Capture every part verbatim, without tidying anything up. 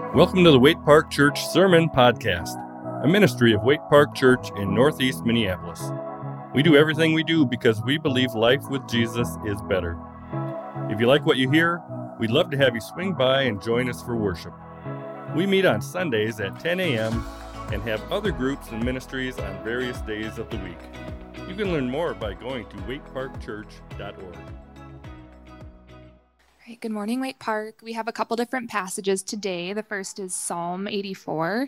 Welcome to the Waite Park Church Sermon Podcast, a ministry of Waite Park Church in Northeast Minneapolis. We do everything we do because we believe life with Jesus is better. If you like what you hear, we'd love to have you swing by and join us for worship. We meet on Sundays at ten a.m. and have other groups and ministries on various days of the week. You can learn more by going to waite park church dot org. All right, good morning, Waite Park. We have a couple different passages today. The first is Psalm eighty-four.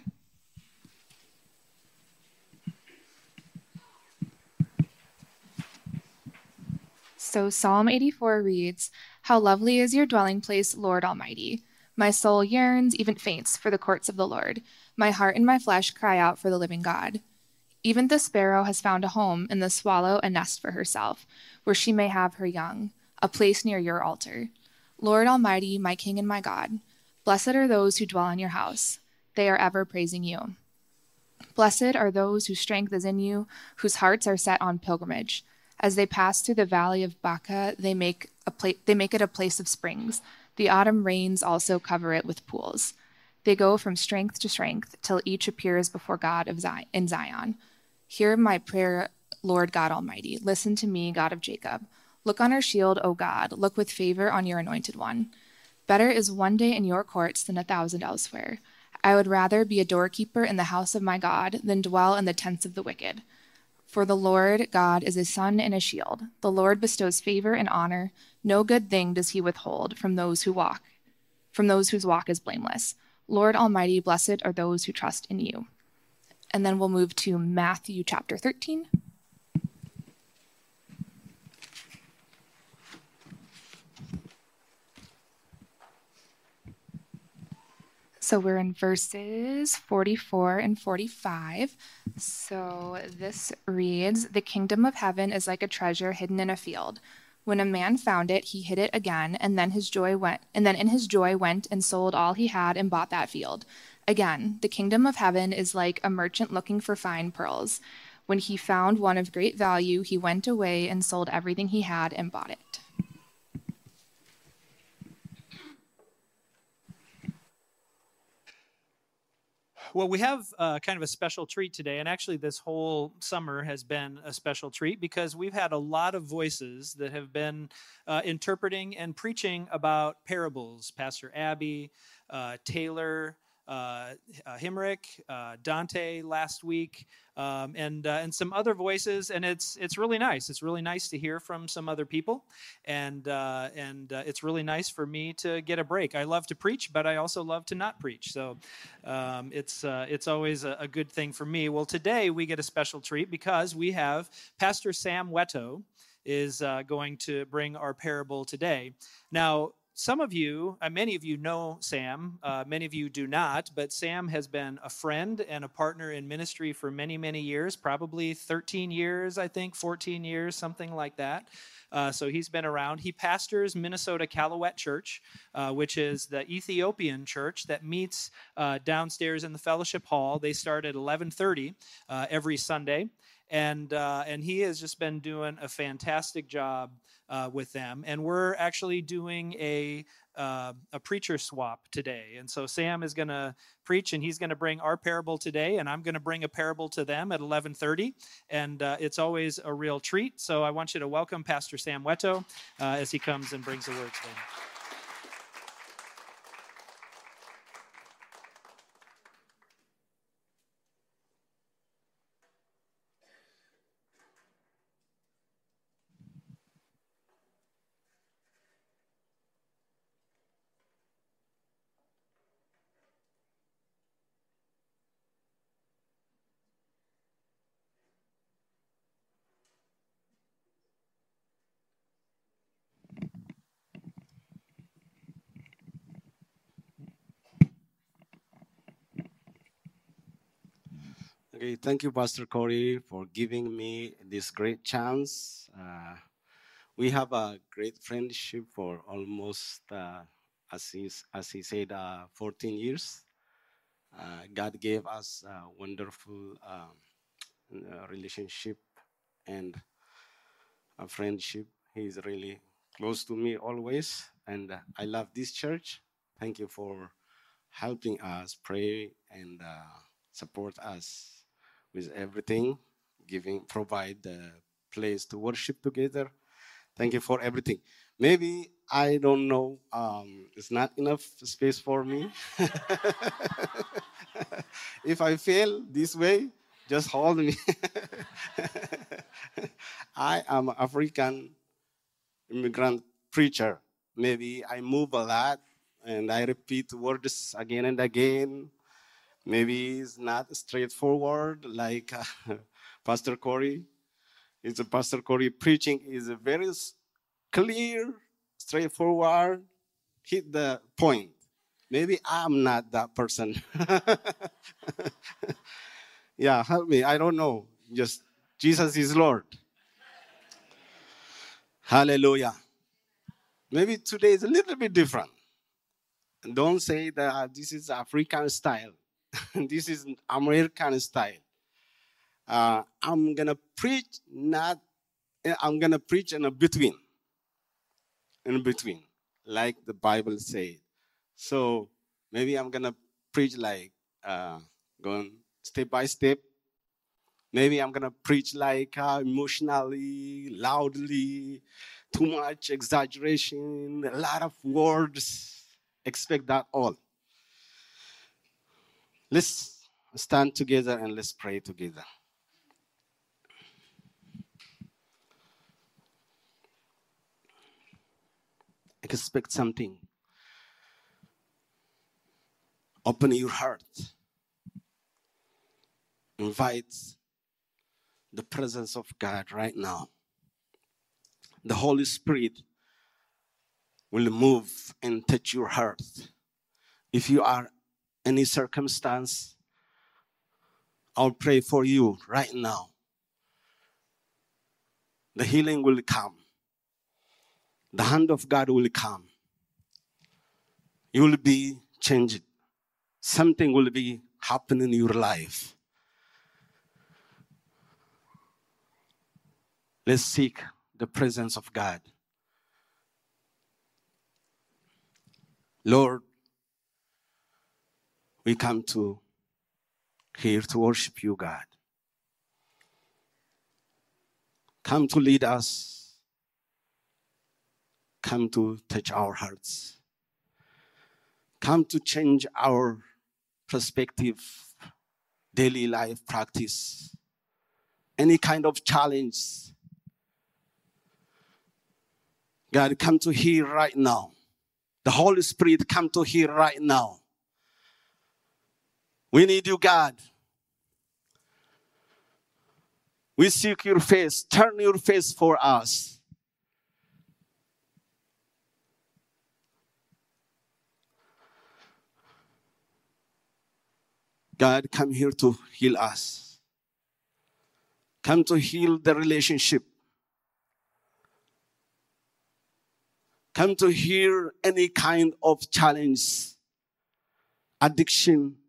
So Psalm eighty-four reads, "How lovely is your dwelling place, Lord Almighty. My soul yearns, even faints, for the courts of the Lord. My heart and my flesh cry out for the living God. Even the sparrow has found a home, and the swallow a nest for herself, where she may have her young, a place near your altar. Lord Almighty, my King and my God, blessed are those who dwell in your house. They are ever praising you. Blessed are those whose strength is in you, whose hearts are set on pilgrimage. As they pass through the valley of Baca, they make a pla- they make it a place of springs. The autumn rains also cover it with pools. They go from strength to strength, till each appears before God of Zion, in Zion. Hear my prayer, Lord God Almighty. Listen to me, God of Jacob. Look on our shield, O God. Look with favor on your anointed one. Better is one day in your courts than a thousand elsewhere. I would rather be a doorkeeper in the house of my God than dwell in the tents of the wicked. For the Lord God is a sun and a shield. The Lord bestows favor and honor. No good thing does he withhold from those who walk, from those whose walk is blameless. Lord Almighty, blessed are those who trust in you." And then we'll move to Matthew chapter thirteen. So we're in verses forty-four and forty-five. So this reads, "The kingdom of heaven is like a treasure hidden in a field. When a man found it, he hid it again, and then his joy went, and then in his joy went and sold all he had and bought that field. Again, the kingdom of heaven is like a merchant looking for fine pearls. When he found one of great value, he went away and sold everything he had and bought it." Well, we have uh, kind of a special treat today, and actually this whole summer has been a special treat because we've had a lot of voices that have been uh, interpreting and preaching about parables. Pastor Abby, uh, Taylor, uh, uh, Himrick, uh, Dante last week, um, and uh, and some other voices, and it's it's really nice. It's really nice to hear from some other people, and uh, and uh, it's really nice for me to get a break. I love to preach, but I also love to not preach. So um, it's uh, it's always a, a good thing for me. Well, today we get a special treat because we have Pastor Sam Weto is uh, going to bring our parable today. Now, some of you, uh, many of you know Sam, uh, many of you do not, but Sam has been a friend and a partner in ministry for many, many years, probably thirteen years, I think, fourteen years, something like that. Uh, so he's been around. He pastors Minnesota Calumet Church, uh, which is the Ethiopian church that meets uh, downstairs in the fellowship hall. They start at eleven thirty uh, every Sunday. And uh, and he has just been doing a fantastic job uh, with them. And we're actually doing a uh, a preacher swap today. And so Sam is going to preach, and he's going to bring our parable today, and I'm going to bring a parable to them at eleven thirty. And uh, it's always a real treat. So I want you to welcome Pastor Sam Weto uh, as he comes and brings the word to them. Okay, thank you, Pastor Corey, for giving me this great chance. Uh, we have a great friendship for almost, uh, as, he, as he said, uh, fourteen years. Uh, God gave us a wonderful um, uh, relationship and a friendship. He's really close to me always, and uh, I love this church. Thank you for helping us pray and uh, support us with everything, giving, provide the place to worship together. Thank you for everything. Maybe, I don't know, um, it's not enough space for me. If I fail this way, just hold me. I am an African immigrant preacher. Maybe I move a lot and I repeat words again and again. Maybe it's not straightforward like uh, Pastor Corey. It's a Pastor Corey preaching is a very clear, straightforward, hit the point. Maybe I'm not that person. Yeah, help me. I don't know. Just Jesus is Lord. Hallelujah. Maybe today is a little bit different. Don't say that uh, this is African style. This is American style. Uh, I'm going to preach not, I'm going to preach in a between. In between, like the Bible says. So maybe I'm going to preach like uh, going step by step. Maybe I'm going to preach like uh, emotionally, loudly, too much exaggeration, a lot of words. Expect that all. Let's stand together and let's pray together. Expect something. Open your heart. Invite the presence of God right now. The Holy Spirit will move and touch your heart. If you are in any circumstance, I'll pray for you right now. The healing will come. The hand of God will come. You will be changed. Something will be happening in your life. Let's seek the presence of God. Lord, we come to here to worship you, God. Come to lead us. Come to touch our hearts. Come to change our perspective, daily life practice, any kind of challenge. God, come to here right now. The Holy Spirit, come to here right now. We need you, God. We seek your face. Turn your face for us. God, come here to heal us. Come to heal the relationship. Come to heal any kind of challenge, addiction.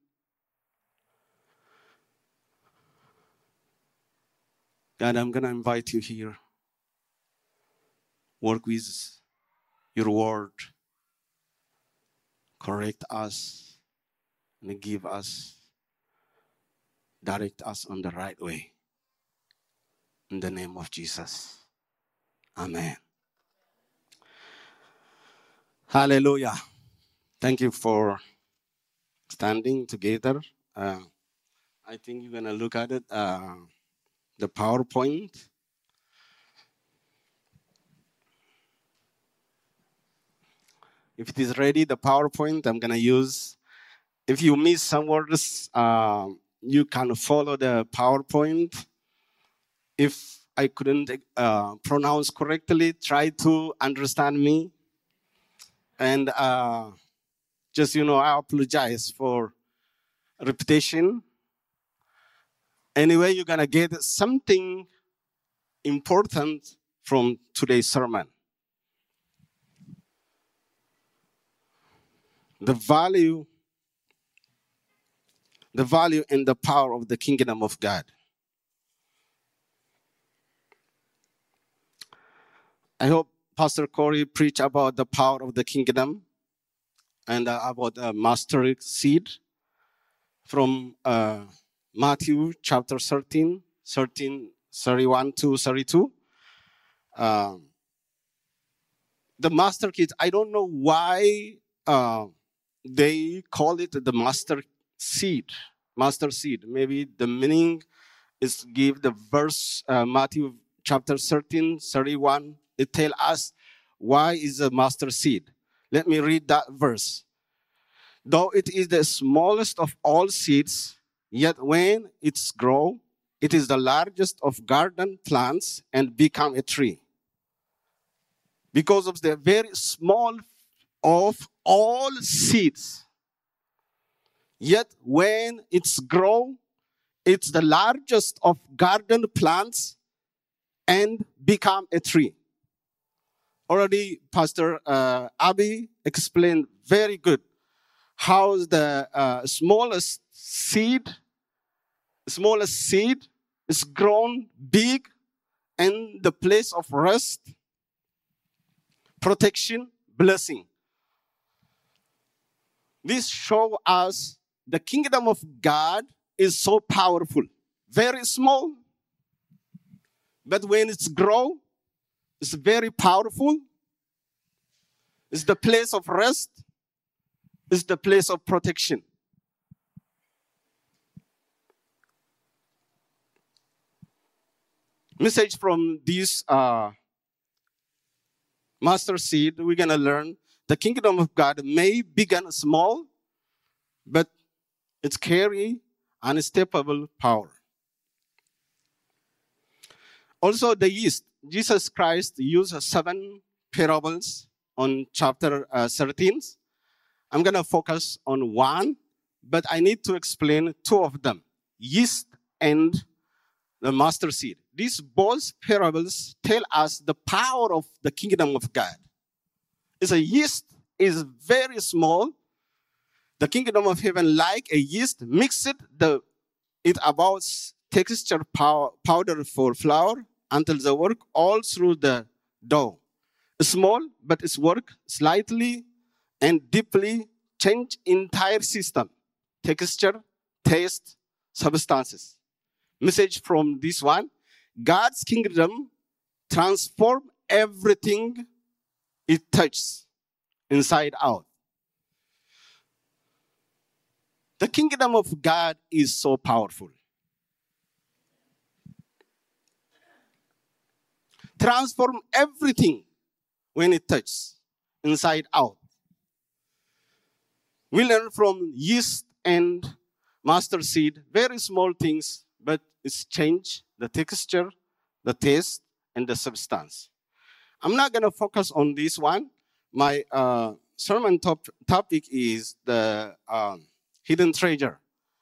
God, I'm going to invite you here. Work with your word. Correct us and give us, direct us on the right way. In the name of Jesus. Amen. Hallelujah. Thank you for standing together. Uh, I think you're going to look at it, uh, the PowerPoint. If it is ready, the PowerPoint I'm going to use. If you miss some words, uh, you can follow the PowerPoint. If I couldn't uh, pronounce correctly, try to understand me. And uh, just, you know, I apologize for repetition. Anyway, you're going to get something important from today's sermon. The value, the value and the power of the kingdom of God. I hope Pastor Corey preached about the power of the kingdom. and uh, about uh, mustard seed from uh, Matthew chapter thirteen, thirteen, thirty-one to thirty-two. Uh, the mustard seed, I don't know why uh, they call it the mustard seed. Mustard seed. Maybe the meaning is give the verse, uh, Matthew chapter thirteen, thirty-one. It tells us why is a mustard seed. Let me read that verse. Though it is the smallest of all seeds, yet when it's grown, it is the largest of garden plants and become a tree. Because of the very small of all seeds, yet when it's grown, it's the largest of garden plants and become a tree. Already, Pastor uh, Abby explained very good how the uh, smallest seed, smallest seed is grown big, and the place of rest, protection, blessing. This shows us the kingdom of God is so powerful, very small, but when it's grown, it's very powerful. It's the place of rest. It's the place of protection. Message from this uh, master seed, we're going to learn the kingdom of God may begin small, but it carry unstoppable power. Also, the yeast. Jesus Christ used seven parables on chapter uh, thirteen. I'm going to focus on one, but I need to explain two of them, yeast and the mustard seed. These both parables tell us the power of the kingdom of God. It's a yeast is very small. The kingdom of heaven, like a yeast, mix it, the, it about texture pow, powder for flour until the work all through the dough. Small, but its work slightly and deeply change entire system, texture, taste, substances. Message from this one, God's kingdom transform everything it touches inside out. The kingdom of God is so powerful. Transform everything when it touches inside out. We learn from yeast and mustard seed, very small things, but it's change the texture, the taste, and the substance. I'm not going to focus on this one. My uh, sermon top, topic is the um, hidden treasure.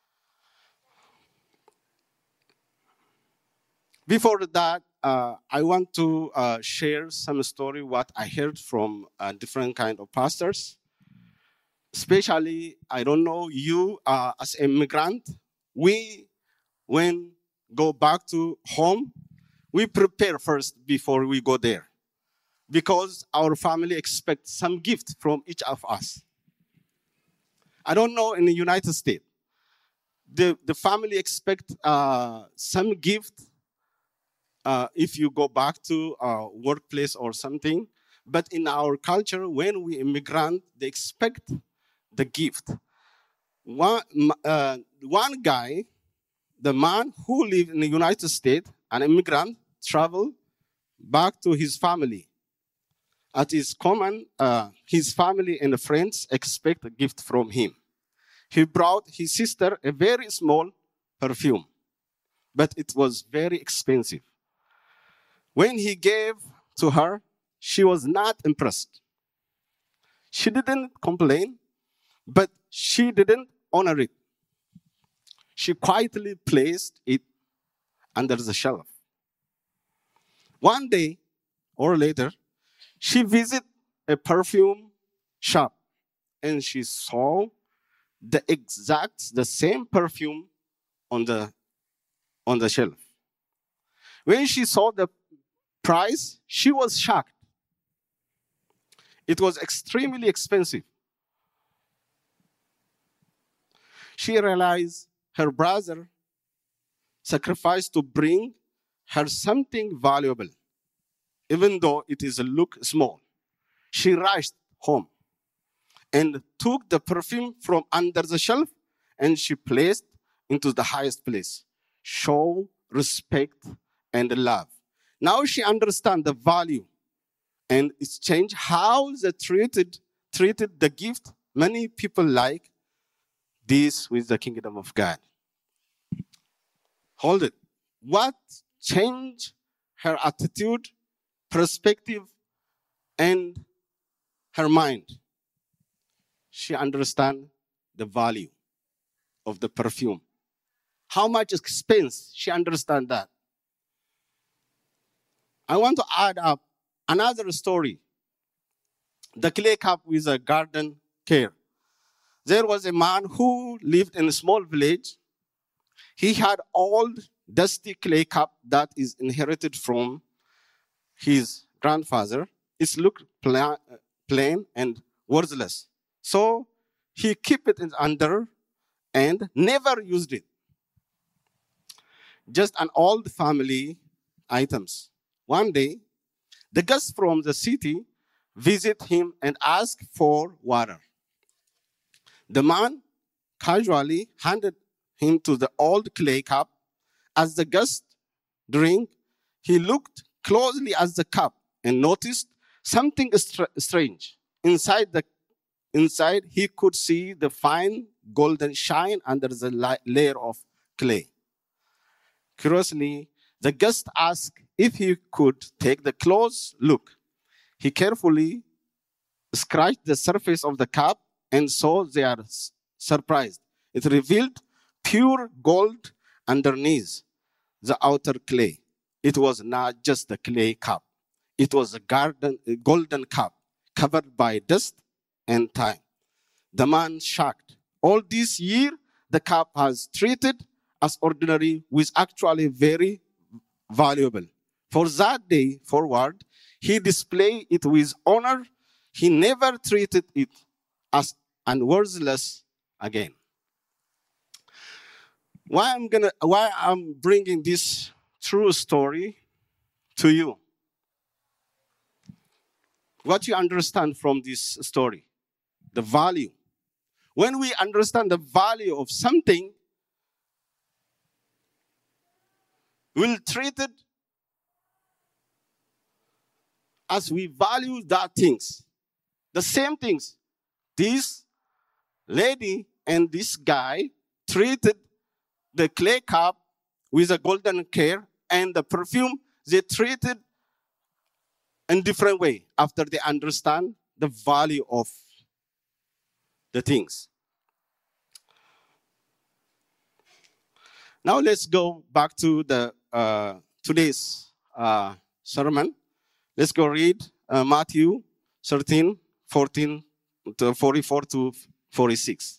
Before that, uh, I want to uh, share some story what I heard from uh, different kind of pastors. Especially, I don't know, you uh, as immigrant, we, when go back to home, we prepare first before we go there. Because our family expects some gift from each of us. I don't know in the United States, the, the family expect uh, some gift uh, if you go back to a workplace or something. But in our culture, when we immigrant, they expect the gift. One, uh, one guy, the man who lived in the United States, an immigrant, traveled back to his family. At his common, uh, his family and friends expect a gift from him. He brought his sister a very small perfume, but it was very expensive. When he gave to her, she was not impressed. She didn't complain, but she didn't honor it. She quietly placed it under the shelf. One day or later, she visited a perfume shop and she saw the exact, the same perfume on the, on the shelf. When she saw the price, she was shocked. It was extremely expensive. she realized her brother sacrificed to bring her something valuable, even though it is look small. She rushed home and took the perfume from under the shelf and she placed into the highest place. Show respect and love. Now she understands the value and it's changed how they treated, treated the gift. Many people like this with the kingdom of God. Hold it. What changed her attitude, perspective, and her mind? She understands the value of the perfume. How much expense, she understands that. I want to add up another story. The clay cup with a garden care. There was a man who lived in a small village. He had old, dusty clay cup that is inherited from his grandfather. It looked pla- plain and worthless. So he kept it under and never used it. Just an old family items. One day, the guests from the city visit him and ask for water. The man casually handed him to the old clay cup. As the guest drank, he looked closely at the cup and noticed something str- strange. Inside the inside, he could see the fine golden shine under the la- layer of clay. Curiously, the guest asked if he could take the close look. He carefully scratched the surface of the cup and saw they are surprised. It revealed pure gold underneath the outer clay. It was not just a clay cup. It was a garden, a golden cup covered by dust and time. The man shocked. All this year, the cup has treated as ordinary was actually very valuable. For that day forward, he displayed it with honor. He never treated it as unworthless again. Why I'm gonna, why I'm bringing this true story to you? What you understand from this story? The value. When we understand the value of something, we'll treat it as we value that things. The same things. This lady and this guy treated the clay cup with a golden care and the perfume they treated in different way after they understand the value of the things. Now let's go back to the uh, today's uh, sermon. Let's go read uh, Matthew thirteen, fourteen to forty-four to forty-six.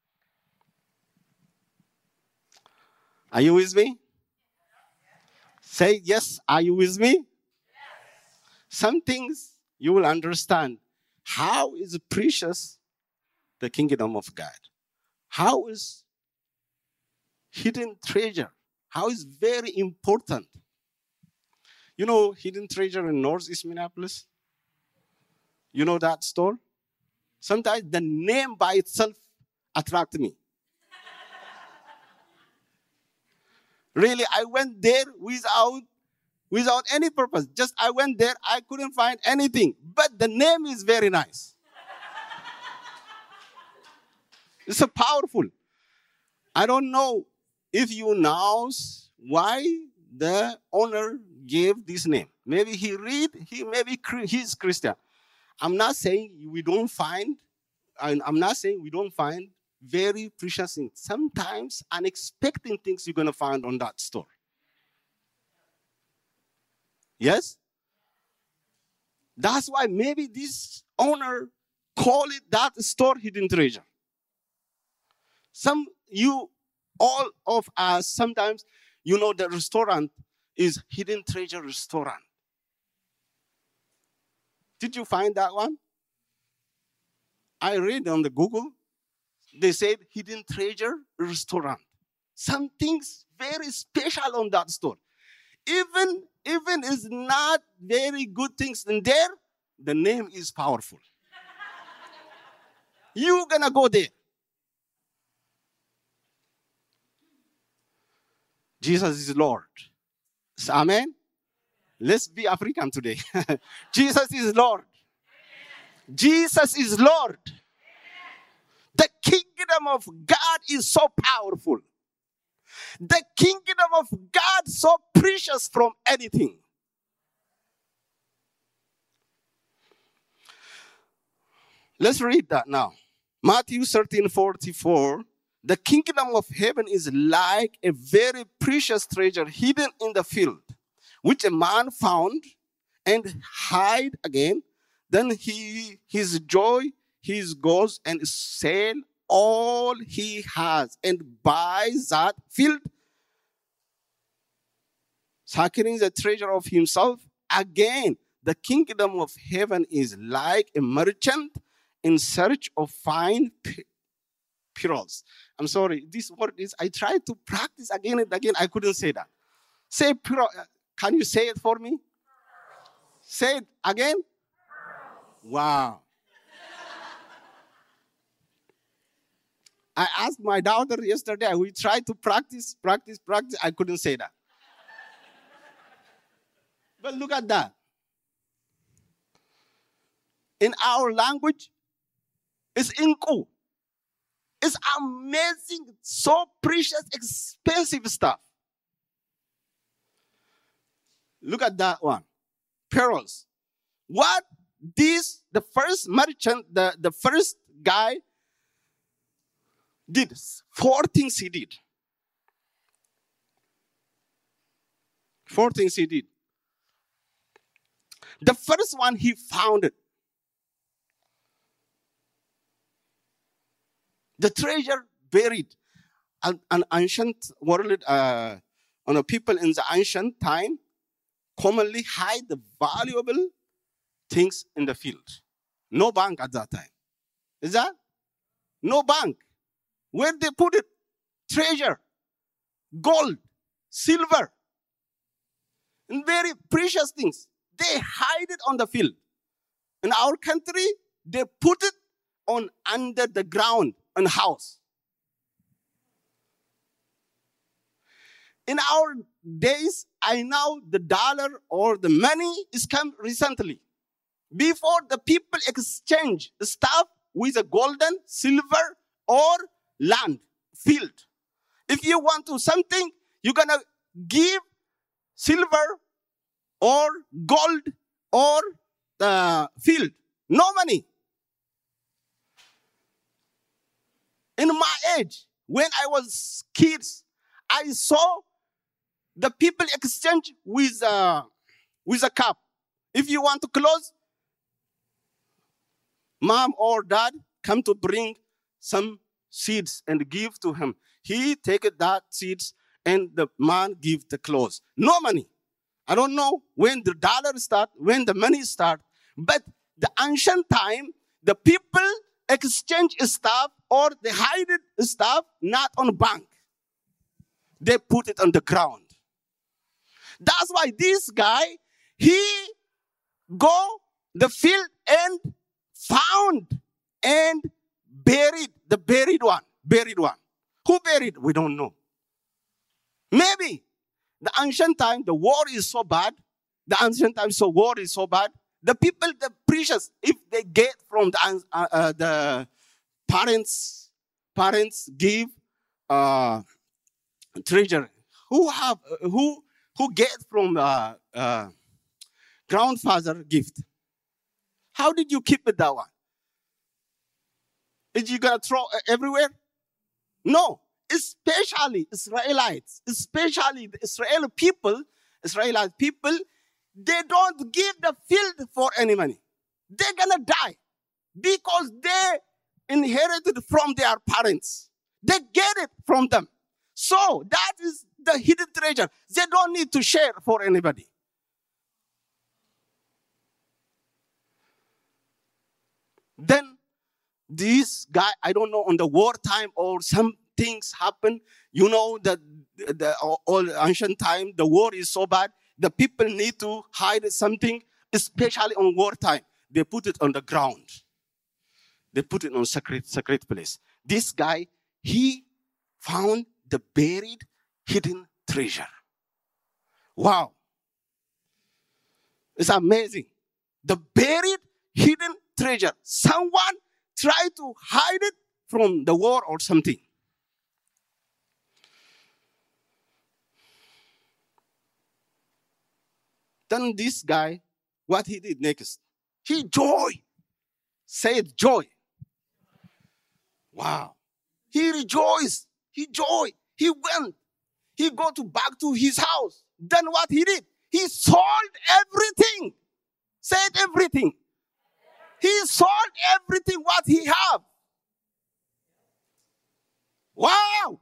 Are you with me? Say yes, are you with me? Yes. Some things you will understand. How is precious the kingdom of God? How is hidden treasure? How is very important? You know hidden treasure in Northeast Minneapolis? You know that store? Sometimes the name by itself attracts me. Really, I went there without, without any purpose. Just I went there, I couldn't find anything. But the name is very nice. It's so powerful. I don't know if you know why the owner gave this name. Maybe he read, he maybe he's Christian. I'm not saying we don't find, I'm not saying we don't find very precious things. Sometimes unexpected things you're going to find on that store. Yes? That's why maybe this owner call it that store hidden treasure. Some, you, all of us, sometimes, you know, the restaurant is hidden treasure restaurant. Did you find that one? I read on the Google. They said hidden treasure restaurant. Something's very special on that store. Even, even is not very good things in there, the name is powerful. You're gonna go there. Jesus is Lord. Amen. Let's be African today. Jesus is Lord. Jesus is Lord. The kingdom of God is so powerful. The kingdom of God so precious from anything. Let's read that now. Matthew thirteen forty-four. The kingdom of heaven is like a very precious treasure hidden in the field, which a man found and hid again. Then he, his joy, he goes and sell all he has and buys that field, securing the treasure of himself. Again, the kingdom of heaven is like a merchant in search of fine pearls. I'm sorry, this word is, I tried to practice again and again. I couldn't say that. Say pearl. Can you say it for me? Say it again. Wow. I asked my daughter yesterday, we tried to practice, practice, practice. I couldn't say that. But look at that. In our language, it's inku. It's amazing, so precious, expensive stuff. Look at that one. Pearls. What this, the first merchant, the, the first guy did, four things he did. Four things he did. The first one, he found it. The treasure buried. An, an ancient world, uh, on a people in the ancient time commonly hide the valuable things in the field. No bank at that time. Is that? No bank. Where they put it? Treasure, gold, silver, and very precious things. They hide it on the field. In our country, they put it on under the ground in house. In our days, I know the dollar or the money is come recently. Before, the people exchange stuff with a golden, silver, or land, field. If you want to something, you're going to give silver or gold or the field. No money. In my age, when I was kids, I saw the people exchange with, uh, with a cup. If you want to close, mom or dad come to bring some seeds and give to him. He take that seeds and the man give the clothes. No money. I don't know when the dollar start, when the money start, but the ancient time, the people exchange stuff or they hide it stuff not on bank. They put it on the ground. That's why this guy, he go the field and found and buried the buried one. Buried one. Who buried? We don't know. Maybe the ancient time, the war is so bad. The ancient time, so war is so bad. The people, the precious, if they get from the, uh, uh, the parents, parents give uh, treasure. Who have uh, who who get from uh, uh, grandfather gift? How did you keep it that one? Is you gonna throw everywhere? No, especially Israelites, especially the Israeli people, Israelite people, they don't give the field for any money. They're gonna die because they inherited from their parents. They get it from them. So that is the hidden treasure. They don't need to share for anybody. Then this guy, I don't know, on the wartime or some things happen. You know that the, the all ancient time, the war is so bad. The people need to hide something, especially on wartime. They put it on the ground. They put it on secret, secret place. This guy, he found the buried, hidden treasure. Wow. It's amazing. The buried, hidden treasure. Someone tried to hide it from the war or something. Then this guy, what he did next? He joy. Said joy. Wow. He rejoiced. He joy. He went. He go to back to his house. Then what he did? He sold everything. Said everything. He sold everything what he have. Wow.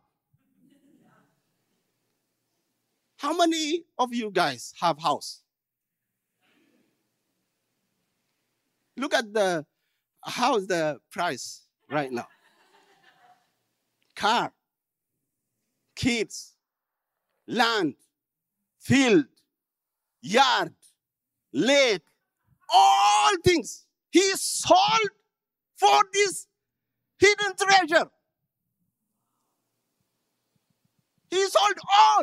How many of you guys have house? Look at the, how's the price right now? Car, kids, land, field, yard, lake, all things. He sold for this hidden treasure. He sold all.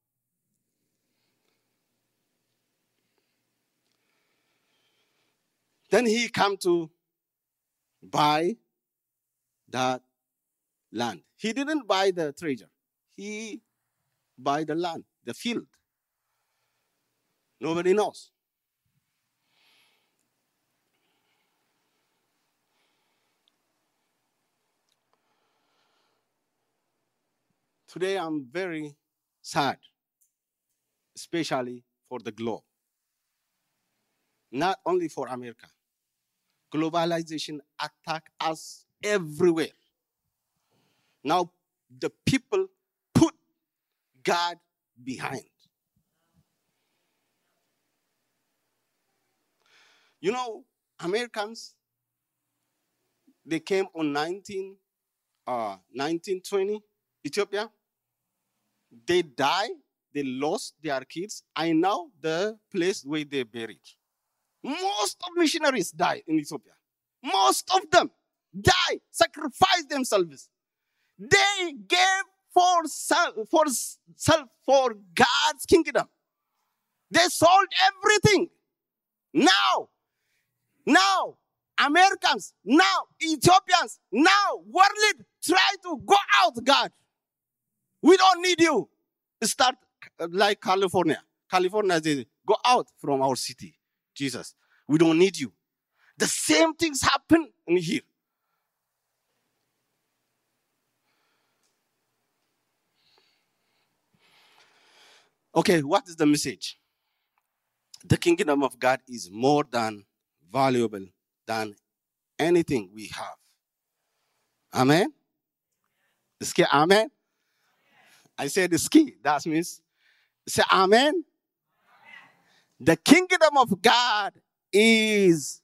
Then he come to buy that land. He didn't buy the treasure. He buy the land, the field. Nobody knows. Today I'm very sad, especially for the globe. Not only for America. Globalization attack us everywhere. Now the people put God behind. You know, Americans, they came on nineteen, uh, nineteen twenty, Ethiopia. They died, they lost their kids. I know the place where they buried. Most of missionaries died in Ethiopia. Most of them died, sacrificed themselves. They gave for self, for self, for God's kingdom. They sold everything. Now, now, Americans, now, Ethiopians, now, world try to go out, God. We don't need you. Start like California. California, they go out from our city. Jesus, we don't need you. The same things happen in here. Okay, what is the message? The kingdom of God is more than valuable than anything we have. Amen? Ski, amen? I said ski. That means, say amen? The kingdom of God is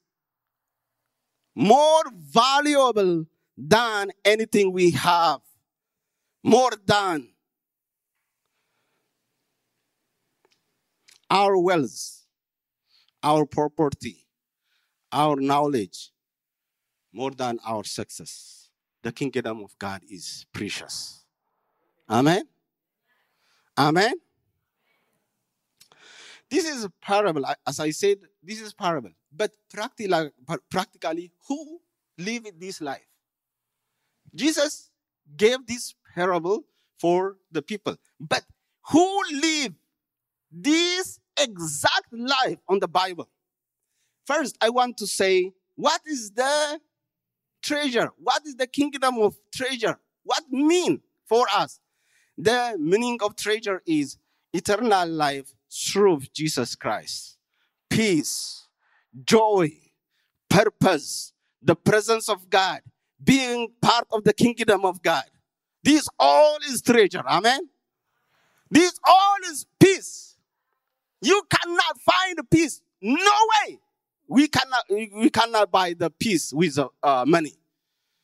more valuable than anything we have. More than our wealth, our property, our knowledge, more than our success. The kingdom of God is precious. Amen? Amen? This is a parable. As I said, this is parable. But practically, practically, who lived this life? Jesus gave this parable for the people. But who lived this exact life on the Bible? First, I want to say, what is the treasure? What is the kingdom of treasure? What mean for us? The meaning of treasure is eternal life through Jesus Christ. Peace, joy, purpose, the presence of God, being part of the kingdom of God. This all is treasure. Amen? This all is peace. You cannot find peace. No way. We cannot, we cannot buy the peace with uh, money.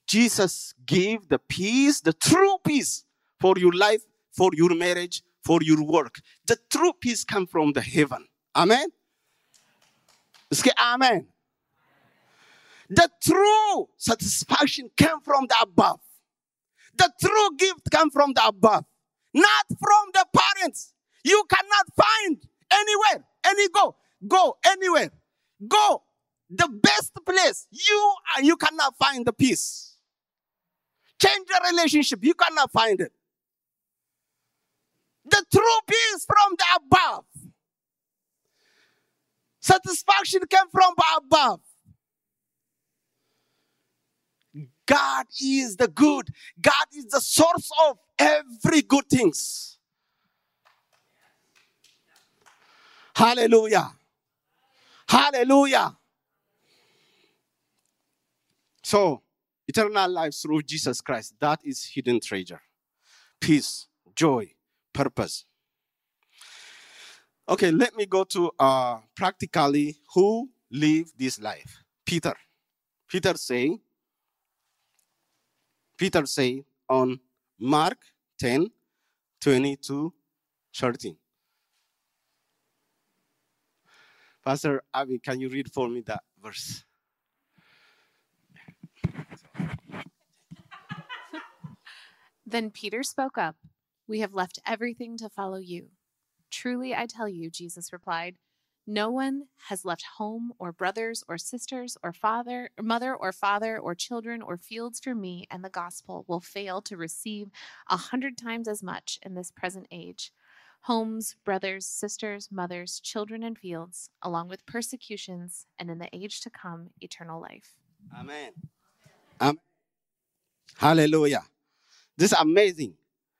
Jesus gave the peace, the true peace for your life, for your marriage, for your work. The true peace comes from the heaven. Amen? Say amen. The true satisfaction came from the above. The true gift comes from the above, not from the parents. You cannot find anywhere, any go, go anywhere, go the best place. You you cannot find the peace. Change the relationship. You cannot find it. The true peace from the above. Satisfaction came from above. God is the good. God is the source of every good things. Hallelujah. Hallelujah. So, eternal life through Jesus Christ, that is hidden treasure. Peace, joy, purpose. Okay, let me go to uh, practically who live this life. Peter. Peter say, Peter say on Mark ten, twenty-two, thirteen. Pastor Abby, can you read for me that verse? Then Peter spoke up, "We have left everything to follow you." "Truly, I tell you," Jesus replied, "no one has left home or brothers or sisters or father, or mother or father or children or fields for me and the gospel will fail to receive a hundred times as much in this present age. Homes, brothers, sisters, mothers, children, and fields, along with persecutions, and in the age to come, eternal life." Amen. Um, hallelujah. This is amazing.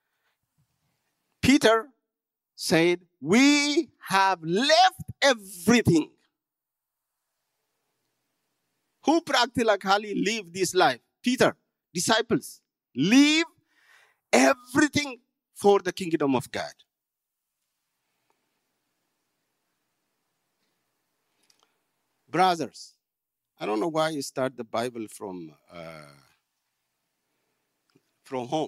Peter said, we have left everything. Who practically live this life? Peter, disciples, leave everything for the kingdom of God. Brothers, I don't know why you start the Bible from uh, from home.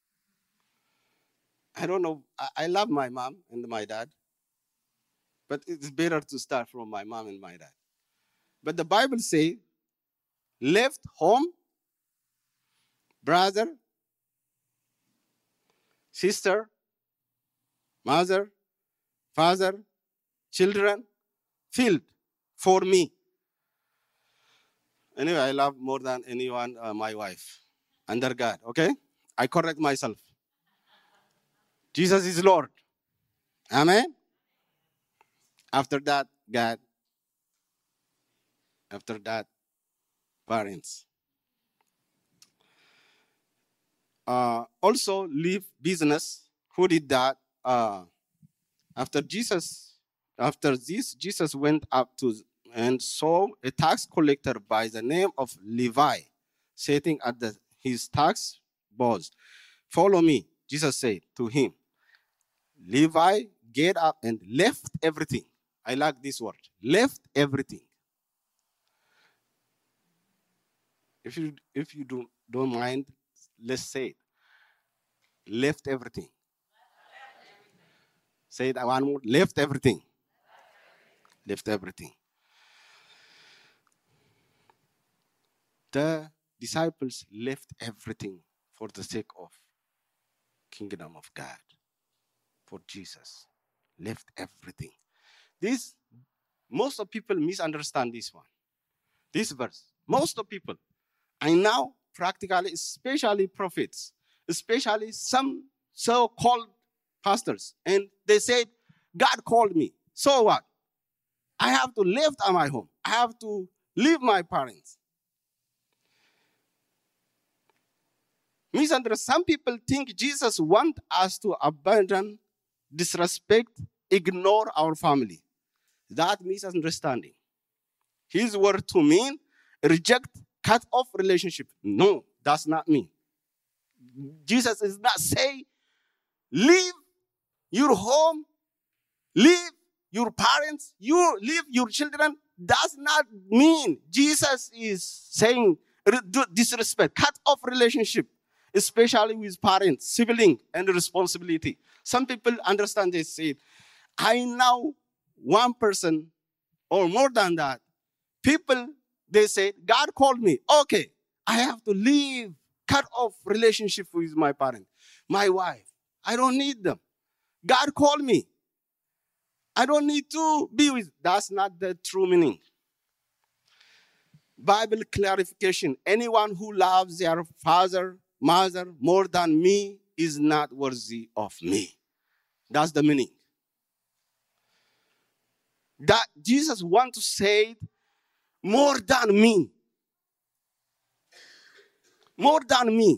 I don't know. I, I love my mom and my dad, but it's better to start from my mom and my dad. But the Bible says, left home, brother, sister, mother, father, children, field for me. Anyway, I love more than anyone uh, my wife. Under God, okay? I correct myself. Jesus is Lord. Amen? After that, God. After that, parents. Uh, also, leave business. Who did that? Uh, after Jesus, after this, Jesus went up to and saw a tax collector by the name of Levi sitting at the, his tax booth. "Follow me," Jesus said to him. Levi get up and left everything. I like this word. Left everything. If you if you do, don't mind, let's say it. Left everything. Say it one more. Left everything. Left everything. The disciples left everything for the sake of kingdom of God. For Jesus. Left everything. This, most of people misunderstand this one. This verse. Most of people. And now, practically, especially prophets, especially some so-called pastors, and they said, God called me. So what? I have to leave my home. I have to leave my parents. Misunderstand. Some people think Jesus wants us to abandon, disrespect, ignore our family. That misunderstanding. His word to mean reject, cut off relationship. No, that's not me. Jesus is not saying leave your home, leave your parents, you leave your children. Does not mean Jesus is saying disrespect, cut off relationship, especially with parents, sibling, and responsibility. Some people understand they say, I know one person or more than that. People, they say, God called me. Okay, I have to leave, cut off relationship with my parent, my wife. I don't need them. God called me. I don't need to be with. That's not the true meaning. Bible clarification. Anyone who loves their father, mother more than me is not worthy of me. That's the meaning. That Jesus wants to say more than me. More than me.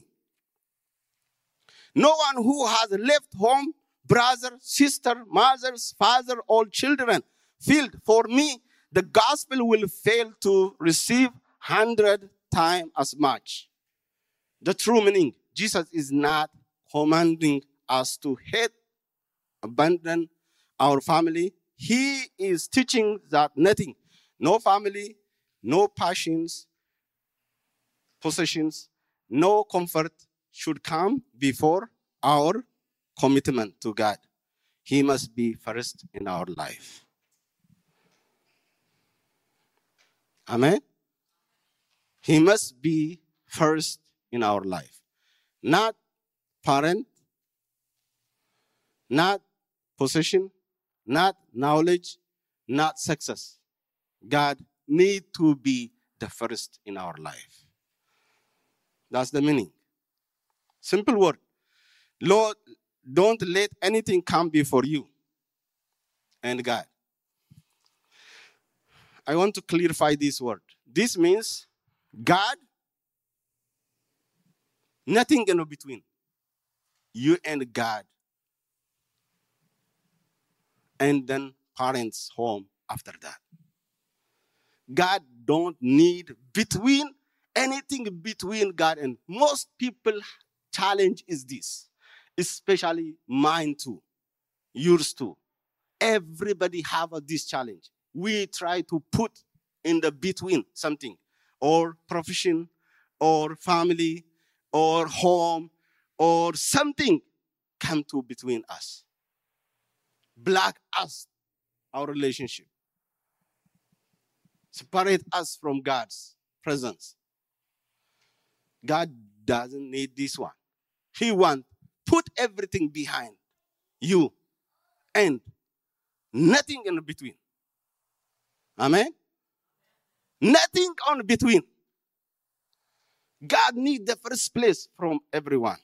No one who has left home, brother, sister, mothers, father, or children, filled for me, the gospel will fail to receive hundred times as much. The true meaning, Jesus is not commanding us to hate, abandon our family. He is teaching that nothing, no family, no passions, possessions, no comfort should come before our commitment to God. He must be first in our life. Amen? He must be first in our life. Not parent, not possession, not knowledge, not success. God needs to be the first in our life. That's the meaning. Simple word. Lord, don't let anything come before you and God. I want to clarify this word. This means God, nothing in between. You and God. And then parents home after that. God don't need between, anything between God and most people challenge is this, especially mine too, yours too. Everybody have a, this challenge. We try to put in the between something, or profession, or family, or home, or something come to between us. Block us, our relationship. Separate us from God's presence. God doesn't need this one. He wants put everything behind you and nothing in between. Amen? Nothing on between. God needs the first place from everyone.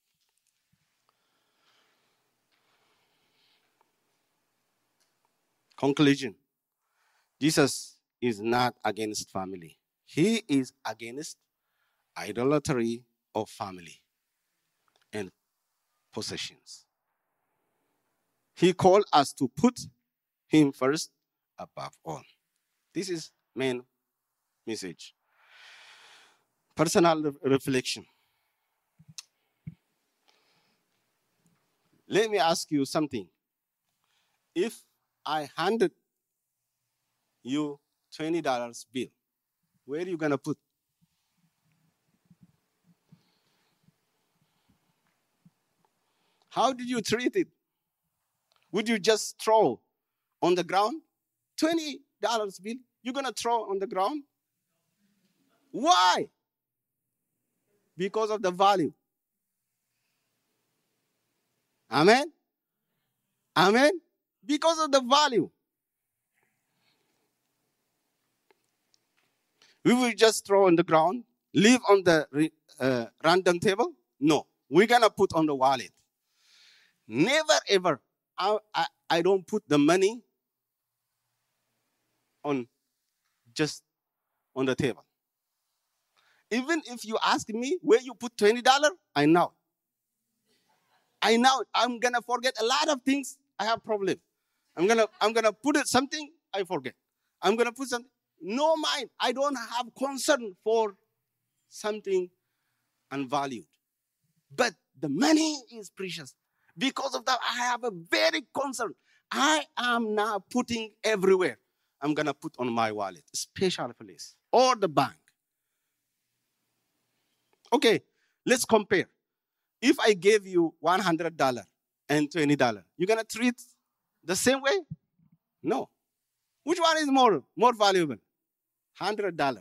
Conclusion. Jesus is not against family. He is against idolatry of family and possessions. He called us to put him first above all. This is main message. Personal re- reflection. Let me ask you something. If I handed you twenty dollars bill, where are you going to put? How did you treat it? Would you just throw on the ground? twenty dollars bill, you're going to throw on the ground? Why? Because of the value. Amen? Amen? Because of the value. We will just throw on the ground, leave on the uh, random table? No. We're going to put on the wallet. Never, ever. I, I, I don't put the money on just on the table. Even if you ask me where you put twenty dollars, I know. I know I'm going to forget a lot of things. I have problem. I'm going to I'm going to put it something, I forget. I'm going to put something. No mind. I don't have concern for something unvalued. But the money is precious. Because of that, I have a very concern. I am now putting everywhere. I'm going to put on my wallet, special place, or the bank. Okay, let's compare. If I gave you one hundred dollars and twenty dollars, you're going to treat the same way? No. Which one is more, more valuable? one hundred dollars.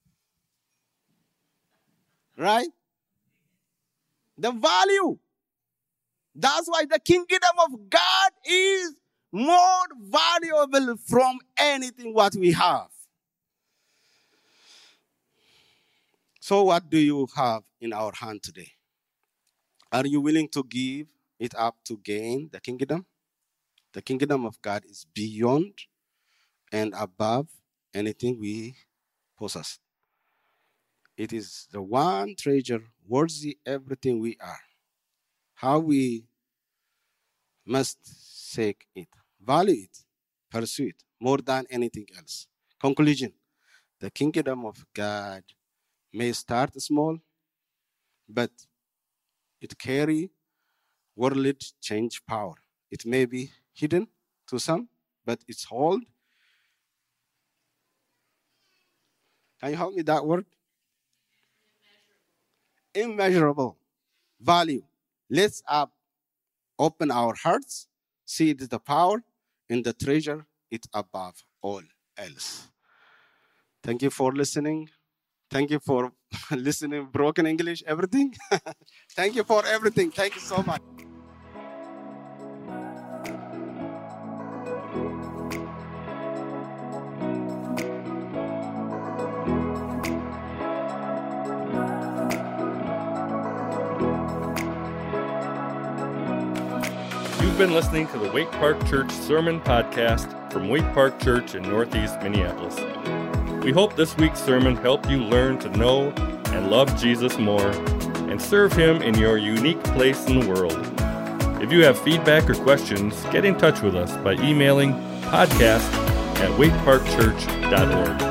Right? The value. That's why the kingdom of God is more valuable from anything what we have. So what do you have in our hand today? Are you willing to give it up to gain the kingdom? The kingdom of God is beyond and above anything we possess. It is the one treasure worthy everything we are. How we must seek it, value it, pursue it more than anything else. Conclusion: the kingdom of God may start small, but it carry world change power. It may be hidden to some, but it's hold. Can you help me that word? Immeasurable. Immeasurable value. Let's up, open our hearts, see it is the power and the treasure, it above all else. Thank you for listening. Thank you for listening, broken English, everything. Thank you for everything. Thank you so much. You've been listening to the Waite Park Church Sermon Podcast from Waite Park Church in Northeast Minneapolis. We hope this week's sermon helped you learn to know and love Jesus more and serve Him in your unique place in the world. If you have feedback or questions, get in touch with us by emailing podcast at waite park church dot org.